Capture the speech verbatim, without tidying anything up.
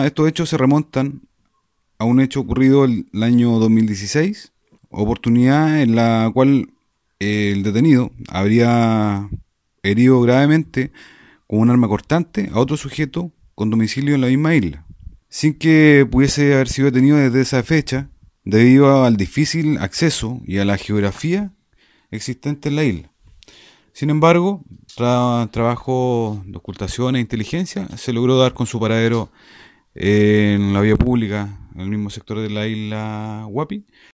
esta- estos hechos se remontan a un hecho ocurrido el, el año dos mil dieciséis, oportunidad en la cual eh, el detenido habría herido gravemente con un arma cortante a otro sujeto con domicilio en la misma isla, sin que pudiese haber sido detenido desde esa fecha debido al difícil acceso y a la geografía existente en la isla. Sin embargo, tras trabajo de ocultación e inteligencia, se logró dar con su paradero en la vía pública, en el mismo sector de la isla Huapi,